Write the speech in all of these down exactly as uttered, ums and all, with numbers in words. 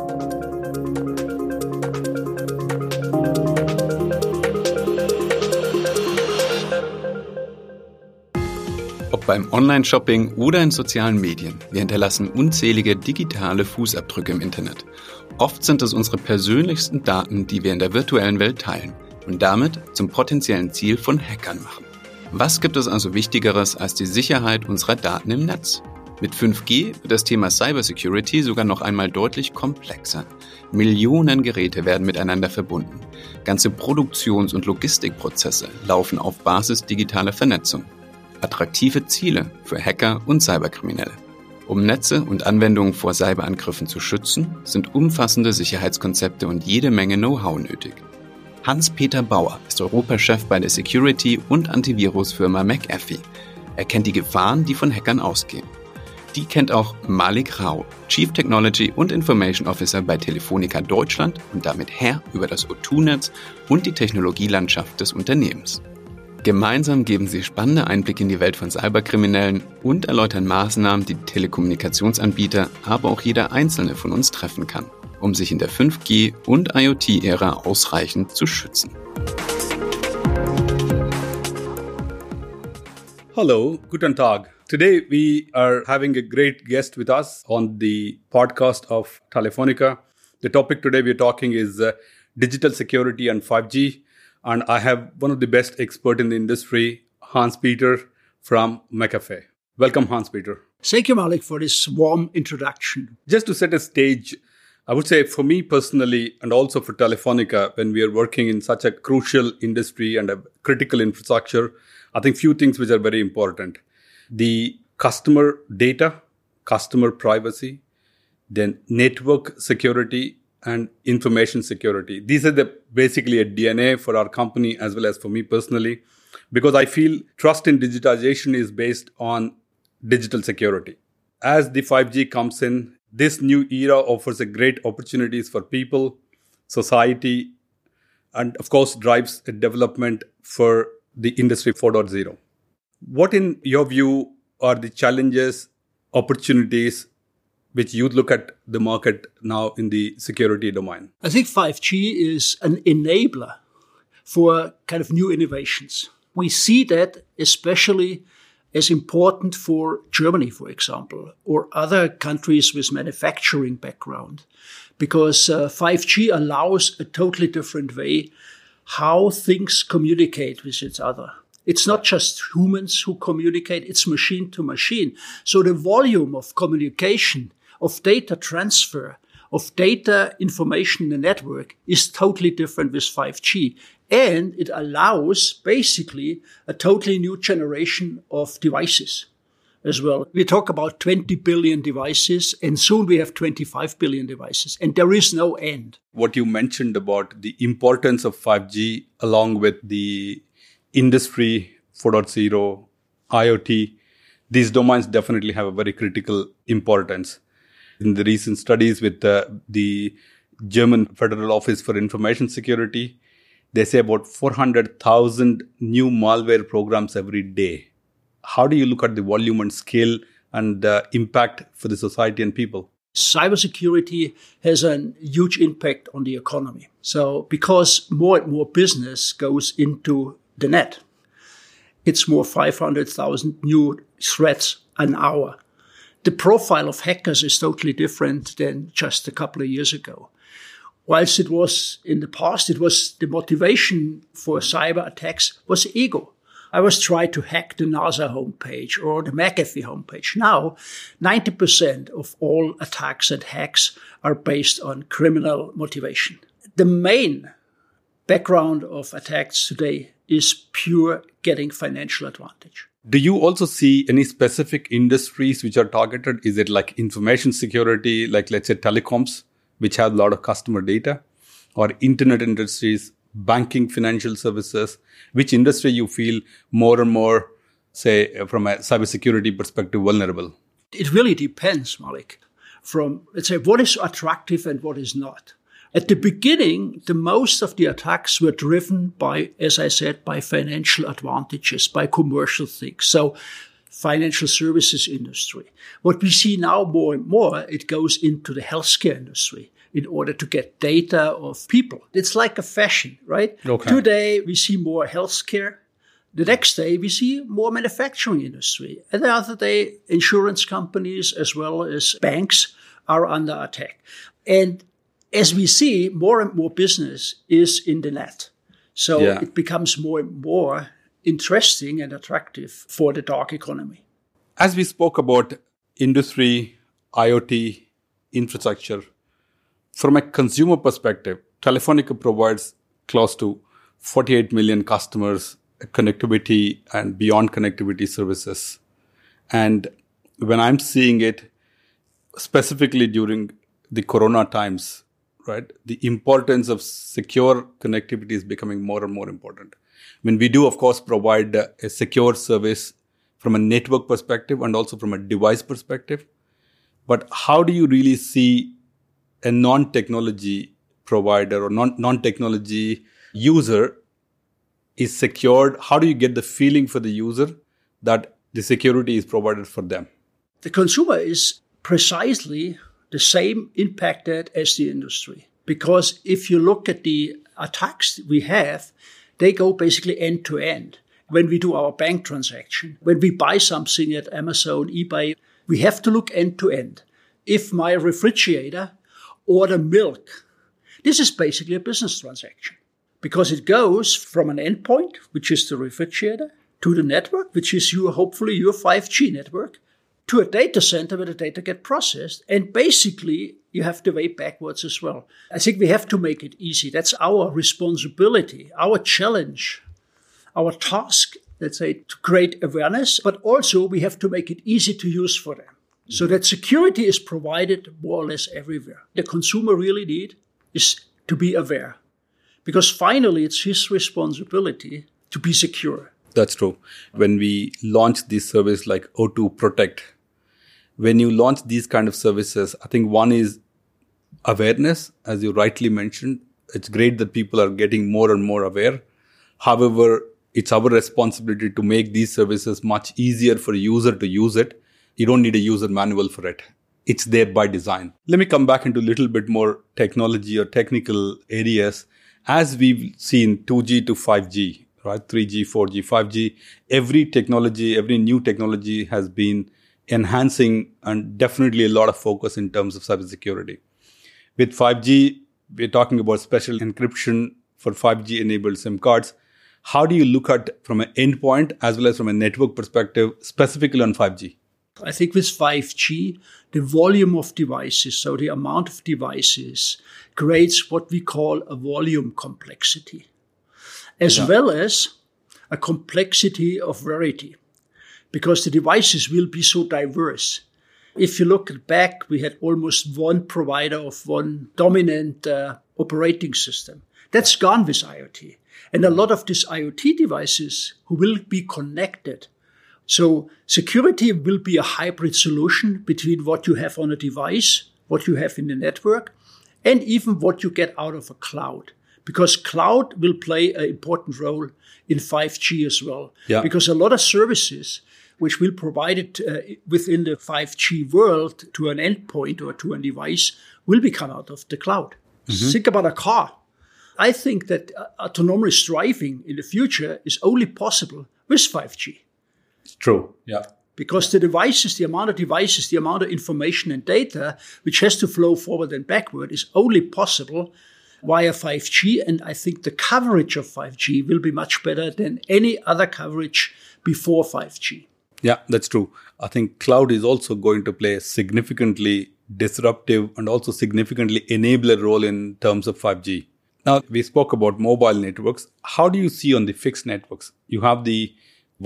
Ob beim Online-Shopping oder in sozialen Medien, wir hinterlassen unzählige digitale Fußabdrücke im Internet. Oft sind es unsere persönlichsten Daten, die wir in der virtuellen Welt teilen und damit zum potenziellen Ziel von Hackern machen. Was gibt es also Wichtigeres als die Sicherheit unserer Daten im Netz? Mit fünf G wird das Thema Cybersecurity sogar noch einmal deutlich komplexer. Millionen Geräte werden miteinander verbunden. Ganze Produktions- und Logistikprozesse laufen auf Basis digitaler Vernetzung. Attraktive Ziele für Hacker und Cyberkriminelle. Um Netze und Anwendungen vor Cyberangriffen zu schützen, sind umfassende Sicherheitskonzepte und jede Menge Know-how nötig. Hans-Peter Bauer ist Europachef bei der Security- und Antivirusfirma McAfee. Er kennt die Gefahren, die von Hackern ausgehen. Die kennt auch Malik Rao, Chief Technology und Information Officer bei Telefonica Deutschland und damit Herr über das O zwei Netz und die Technologielandschaft des Unternehmens. Gemeinsam geben sie spannende Einblicke in die Welt von Cyberkriminellen und erläutern Maßnahmen, die Telekommunikationsanbieter, aber auch jeder Einzelne von uns treffen kann, um sich in der fünf G- und IoT-Ära ausreichend zu schützen. Hello, guten Tag. Today we are having a great guest with us on the podcast of Telefonica. The topic today we're talking is uh, digital security and five G. And I have one of the best experts in the industry, Hans-Peter from McAfee. Welcome, Hans-Peter. Thank you, Malik, for this warm introduction. Just to set a stage, I would say for me personally, and also for Telefonica, when we are working in such a crucial industry and a critical infrastructure, I think few things which are very important. The customer data, customer privacy, then network security, and information security. These are the basically a D N A for our company as well as for me personally, because I feel trust in digitization is based on digital security. As the five G comes in, this new era offers a great opportunities for people, society, and of course drives a development for the industry four point oh. What in your view are the challenges, opportunities, which you look at the market now in the security domain? I think five G is an enabler for kind of new innovations. We see that especially as important for Germany, for example, or other countries with manufacturing background, because uh, five G allows a totally different way how things communicate with each other. It's not just humans who communicate, it's machine to machine. So the volume of communication, of data transfer, of data information in the network is totally different with five G. And it allows basically a totally new generation of devices as well. We talk about twenty billion devices, and soon we have twenty-five billion devices, and there is no end. What you mentioned about the importance of five G along with the industry four point oh, IoT, these domains definitely have a very critical importance. In the recent studies with the, the German Federal Office for Information Security, they say about four hundred thousand new malware programs every day. How do you look at the volume and scale and the impact for the society and people? Cybersecurity has a huge impact on the economy. So because more and more business goes into the net, it's more five hundred thousand new threats an hour. The profile of hackers is totally different than just a couple of years ago. Whilst it was in the past, it was the motivation for cyber attacks was ego. I was trying to hack the NASA homepage or the McAfee homepage. Now, ninety percent of all attacks and hacks are based on criminal motivation. The main background of attacks today is pure getting financial advantage. Do you also see any specific industries which are targeted? Is it like information security, like let's say telecoms, which have a lot of customer data, or internet industries, banking, financial services? Which industry you feel more and more, say, from a cybersecurity perspective, vulnerable? It really depends, Malik, from, let's say, what is attractive and what is not. At the beginning, the most of the attacks were driven by, as I said, by financial advantages, by commercial things. So financial services industry. What we see now more and more, it goes into the healthcare industry in order to get data of people. It's like a fashion, right? Okay. Today, we see more healthcare. The next day, we see more manufacturing industry. And the other day, insurance companies as well as banks are under attack. And as we see, more and more business is in the net. So yeah. it becomes more and more interesting and attractive for the dark economy. As we spoke about industry, IoT, infrastructure, from a consumer perspective, Telefonica provides close to forty-eight million customers connectivity and beyond connectivity services. And when I'm seeing it, specifically during the Corona times, right, the importance of secure connectivity is becoming more and more important. I mean, we do, of course, provide a secure service from a network perspective and also from a device perspective. But how do you really see a non-technology provider or non- non-technology user is secured? How do you get the feeling for the user that the security is provided for them? The consumer is precisely the same impacted as the industry. Because if you look at the attacks we have, they go basically end to end. When we do our bank transaction, when we buy something at Amazon, eBay, we have to look end to end. If my refrigerator order milk, this is basically a business transaction because it goes from an endpoint, which is the refrigerator, to the network, which is your, hopefully your five G network, to a data center where the data get processed. And basically, you have to weigh backwards as well. I think we have to make it easy. That's our responsibility, our challenge, our task, let's say, to create awareness, but also we have to make it easy to use for them. So that security is provided more or less everywhere. The consumer really need is to be aware. Because finally, it's his responsibility to be secure. That's true. When we launch this service like O two Protect, when you launch these kind of services, I think one is awareness, as you rightly mentioned. It's great that people are getting more and more aware. However, it's our responsibility to make these services much easier for a user to use it. You don't need a user manual for it. It's there by design. Let me come back into a little bit more technology or technical areas. As we've seen two G to five G, right? three G, four G, five G, every technology, every new technology has been enhancing and definitely a lot of focus in terms of cybersecurity. With five G, we're talking about special encryption for five G enabled SIM cards. How do you look at from an endpoint as well as from a network perspective, specifically on five G? I think with five G, the volume of devices, so the amount of devices, creates what we call a volume complexity, as yeah. well as a complexity of variety, because the devices will be so diverse. If you look back, we had almost one provider of one dominant uh, operating system. That's gone with IoT. And a lot of these IoT devices who will be connected. So security will be a hybrid solution between what you have on a device, what you have in the network, and even what you get out of a cloud. Because cloud will play an important role in five G as well. Yeah. Because a lot of services which will provide it uh, within the five G world to an endpoint or to a device will become out of the cloud. Mm-hmm. Think about a car. I think that uh, autonomous driving in the future is only possible with five G. It's true. Yeah. Because the devices, the amount of devices, the amount of information and data which has to flow forward and backward is only possible via five G. And I think the coverage of five G will be much better than any other coverage before five G. Yeah, that's true. I think cloud is also going to play a significantly disruptive and also significantly enabler role in terms of five G. Now, we spoke about mobile networks. How do you see on the fixed networks? You have the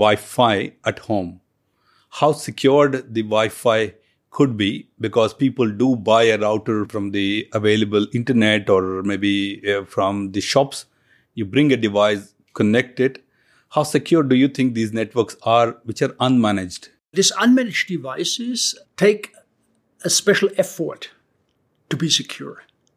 Wi-Fi at home. How secured the Wi-Fi could be, because people do buy a router from the available internet or maybe uh, from the shops. You bring a device, connect it. How secure do you think these networks are, which are unmanaged? These unmanaged devices take a special effort to be secure.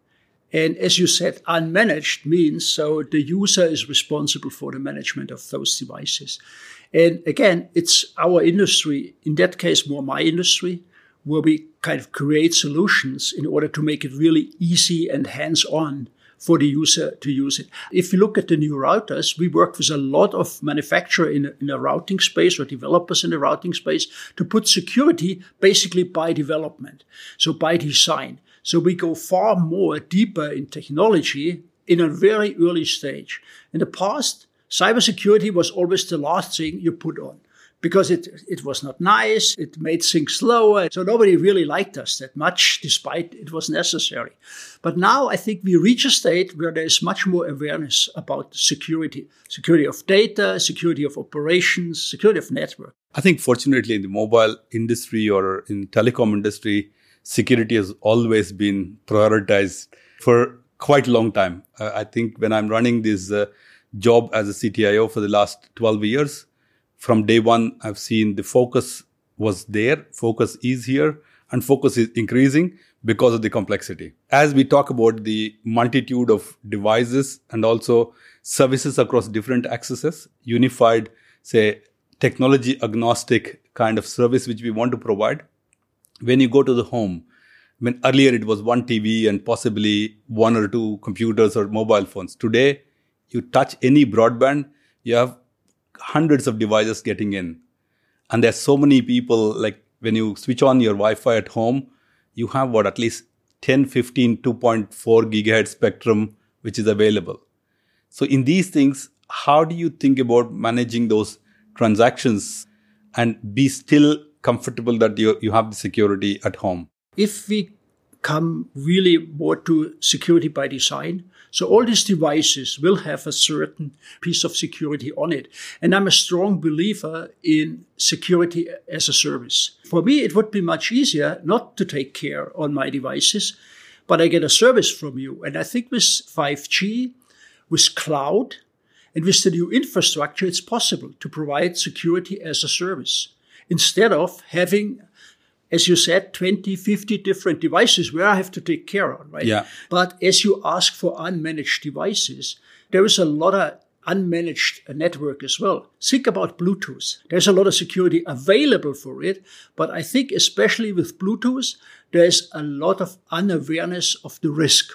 And as you said, unmanaged means so the user is responsible for the management of those devices. And again, it's our industry, in that case, more my industry, where we kind of create solutions in order to make it really easy and hands-on for the user to use it. If you look at the new routers, we work with a lot of manufacturers in, in the routing space or developers in the routing space to put security basically by development, so by design. So we go far more deeper in technology in a very early stage. In the past, cybersecurity was always the last thing you put on, because it it was not nice, it made things slower, so nobody really liked us that much, despite it was necessary. But now I think we reach a state where there is much more awareness about security, security of data, security of operations, security of network. I think fortunately in the mobile industry or in telecom industry, security has always been prioritized for quite a long time. Uh, I think when I'm running this uh, job as a C T I O for the last twelve years, from day one, I've seen the focus was there, focus is here, and focus is increasing because of the complexity. As we talk about the multitude of devices and also services across different accesses, unified, say, technology agnostic kind of service which we want to provide. When you go to the home, when earlier it was one T V and possibly one or two computers or mobile phones. Today, you touch any broadband, you have hundreds of devices getting in. And there's so many people, like when you switch on your Wi-Fi at home, you have what, at least ten, fifteen, two point four gigahertz spectrum, which is available. So in these things, how do you think about managing those transactions and be still comfortable that you, you have the security at home? If we come really more to security by design, so all these devices will have a certain piece of security on it. And I'm a strong believer in security as a service. For me, it would be much easier not to take care on my devices, but I get a service from you. And I think with five G, with cloud, and with the new infrastructure, it's possible to provide security as a service instead of having, as you said, twenty, fifty different devices where I have to take care of, right? Yeah. But as you ask for unmanaged devices, there is a lot of unmanaged network as well. Think about Bluetooth. There's a lot of security available for it, but I think especially with Bluetooth, there's a lot of unawareness of the risk.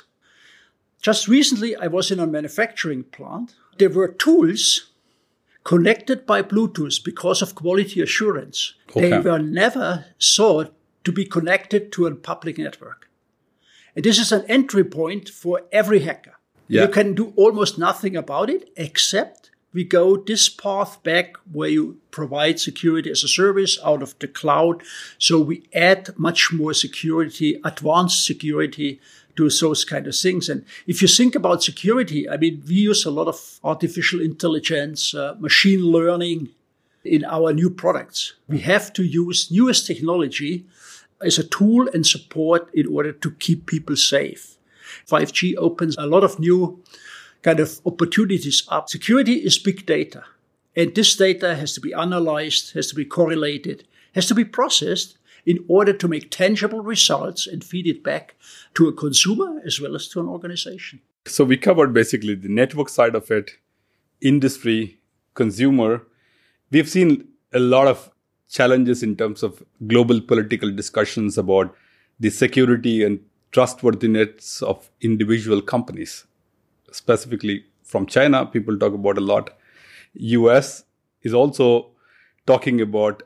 Just recently, I was in a manufacturing plant. There were tools connected by Bluetooth because of quality assurance. Okay. They were never thought to be connected to a public network. And this is an entry point for every hacker. Yeah. You can do almost nothing about it, except we go this path back where you provide security as a service out of the cloud. So we add much more security, advanced security to those kind of things. And if you think about security, I mean, we use a lot of artificial intelligence, uh, machine learning in our new products. We have to use newest technology as a tool and support in order to keep people safe. five G opens a lot of new kind of opportunities up. Security is big data. And this data has to be analyzed, has to be correlated, has to be processed in order to make tangible results and feed it back to a consumer as well as to an organization. So we covered basically the network side of it, industry, consumer. We've seen a lot of challenges in terms of global political discussions about the security and trustworthiness of individual companies. Specifically from China, people talk about a lot. U S is also talking about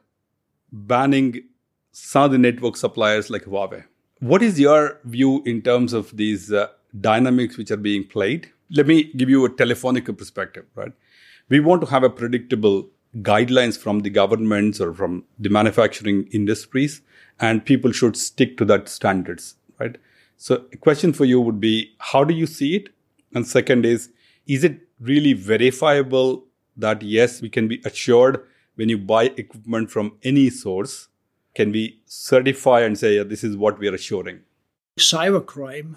banning some of the network suppliers like Huawei. What is your view in terms of these uh, dynamics which are being played? Let me give you a Telefonica perspective, right? We want to have a predictable guidelines from the governments or from the manufacturing industries, and people should stick to that standards, right? So a question for you would be, how do you see it? And second is, is it really verifiable that yes, we can be assured when you buy equipment from any source, can we certify and say, yeah, this is what we are assuring? Cybercrime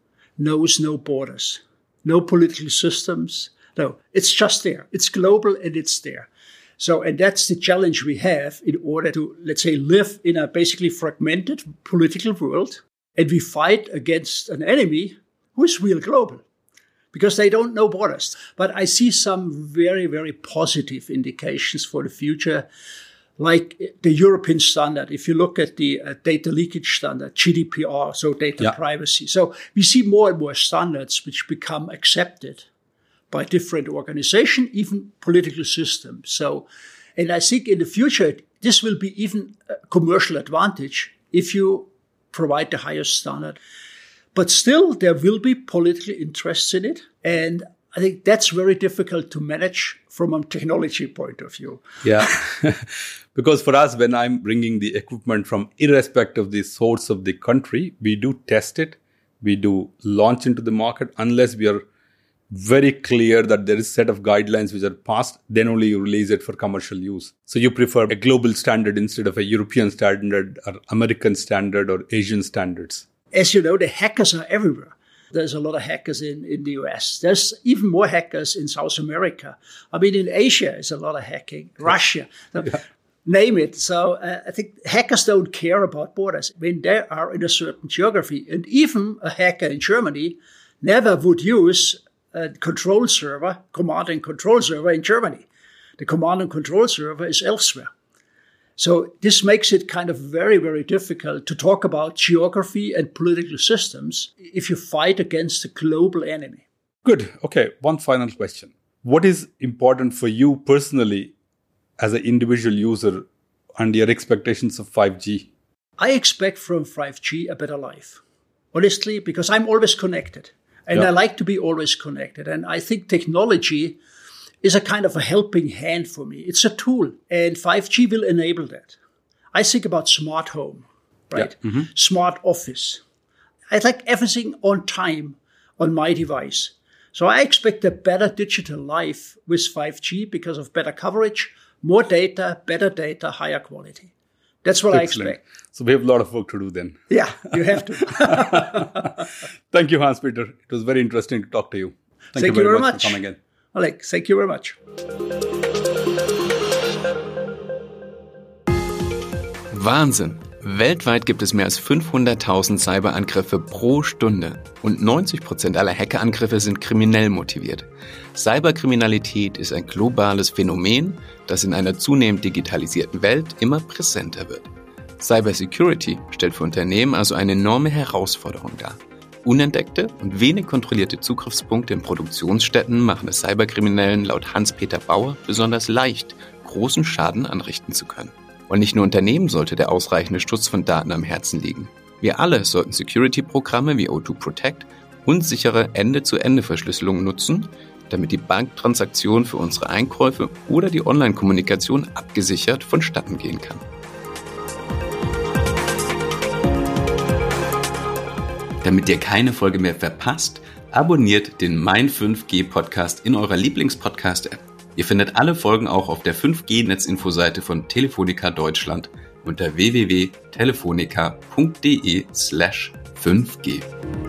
knows no borders, no political systems. No, it's just there. It's global and it's there. So, and that's the challenge we have in order to, let's say, live in a basically fragmented political world. And we fight against an enemy who's real global? Because they don't know borders. But I see some very, very positive indications for the future, like the European standard. If you look at the uh, data leakage standard, G D P R, so data yeah. privacy. So we see more and more standards which become accepted by different organizations, even political systems. So, and I think in the future, this will be even a commercial advantage if you provide the highest standard. But still, there will be political interests in it. And I think that's very difficult to manage from a technology point of view. Yeah, because for us, when I'm bringing the equipment from irrespective of the source of the country, we do test it. We do launch into the market unless we are very clear that there is a set of guidelines which are passed, then only you release it for commercial use. So you prefer a global standard instead of a European standard or American standard or Asian standards. As you know, the hackers are everywhere. There's a lot of hackers in, in the U S. There's even more hackers in South America. I mean, in Asia, there's a lot of hacking. Russia, yeah. Name it. So uh, I think hackers don't care about borders. When they are in a certain geography, and even a hacker in Germany never would use a control server, command and control server in Germany. The command and control server is elsewhere. So this makes it kind of very, very difficult to talk about geography and political systems if you fight against a global enemy. Good. Okay. One final question. What is important for you personally as an individual user and your expectations of five G? I expect from five G a better life. Honestly, because I'm always connected. And yeah. I like to be always connected. And I think technology is a kind of a helping hand for me. It's a tool, and five G will enable that. I think about smart home, right? Yeah. Mm-hmm. Smart office. I like everything on time on my device. So I expect a better digital life with five G because of better coverage, more data, better data, higher quality. That's what Excellent. I expect. So we have a lot of work to do then. Yeah, you have to. Thank you, Hans-Peter. It was very interesting to talk to you. Thank, Thank you very, very much for coming in. Oleg, thank you very much. Wahnsinn! Weltweit gibt es mehr als fünfhunderttausend Cyberangriffe pro Stunde und neunzig Prozent aller Hackerangriffe sind kriminell motiviert. Cyberkriminalität ist ein globales Phänomen, das in einer zunehmend digitalisierten Welt immer präsenter wird. Cybersecurity stellt für Unternehmen also eine enorme Herausforderung dar. Unentdeckte und wenig kontrollierte Zugriffspunkte in Produktionsstätten machen es Cyberkriminellen laut Hans-Peter Bauer besonders leicht, großen Schaden anrichten zu können. Und nicht nur Unternehmen sollte der ausreichende Schutz von Daten am Herzen liegen. Wir alle sollten Security-Programme wie O zwei Protect und sichere Ende-zu-Ende-Verschlüsselung nutzen, damit die Banktransaktion für unsere Einkäufe oder die Online-Kommunikation abgesichert vonstatten gehen kann. Damit ihr keine Folge mehr verpasst, abonniert den Mein fünf G Podcast in eurer Lieblings-Podcast-App. Ihr findet alle Folgen auch auf der fünf G Netzinfo-Seite von Telefonica Deutschland unter w w w punkt telefonica punkt d e slash fünf g.